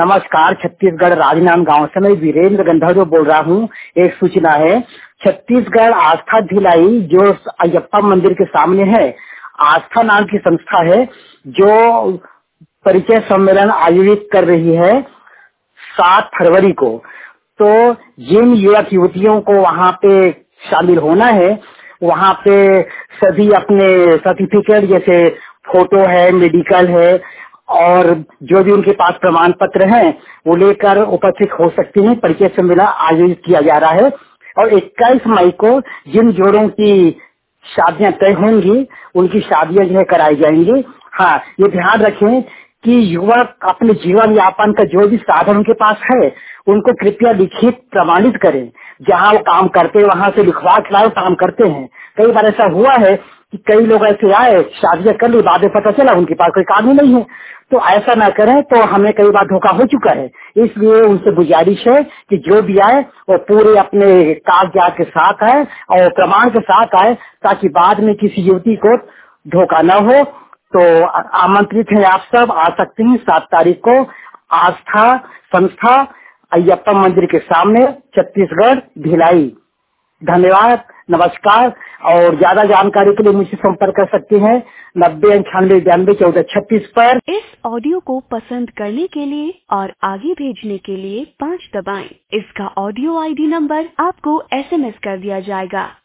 नमस्कार, छत्तीसगढ़ राजनांद गांव से मैं वीरेंद्र गंधर्व बोल रहा हूँ। एक सूचना है, छत्तीसगढ़ आस्था भिलाई जो अयप्पा मंदिर के सामने है, आस्था नाम की संस्था है जो परिचय सम्मेलन आयोजित कर रही है 7 फरवरी को। तो जिन युवक युवतियों को वहाँ पे शामिल होना है, वहाँ पे सभी अपने सर्टिफिकेट जैसे फोटो है, मेडिकल है और जो भी उनके पास प्रमाण पत्र हैं वो लेकर उपस्थित हो सकते हैं। परिचय सम्मेलन आयोजित किया जा रहा है और 21 मई को जिन जोड़ों की शादियां तय होंगी उनकी शादियां जो है कराई जाएंगी। हाँ, ये ध्यान रखें कि युवक अपने जीवन यापन का जो भी साधन उनके पास है उनको कृपया लिखित प्रमाणित करें। जहाँ वो काम करते हैं वहाँ से लिखवा के काम करते हैं। कई बार ऐसा हुआ है कि कई लोग ऐसे आए, शादियां कर ली, बाद में पता चला उनके पास कोई काम ही नहीं है। तो ऐसा ना करें, तो हमें कई बार धोखा हो चुका है। इसलिए उनसे गुजारिश है कि जो भी आए वो पूरे अपने कागजात के साथ आए और प्रमाण के साथ आए, ताकि बाद में किसी युवती को धोखा न हो। तो आमंत्रित हैं आप सब, आ सकते हैं 7 तारीख को आस्था संस्था अयप्पा मंदिर के सामने, छत्तीसगढ़ भिलाई। धन्यवाद, नमस्कार। और ज्यादा जानकारी के लिए मुझसे संपर्क कर सकते हैं 9098921436 पर। इस ऑडियो को पसंद करने के लिए और आगे भेजने के लिए 5 दबाएं। इसका ऑडियो ID नंबर आपको SMS कर दिया जाएगा।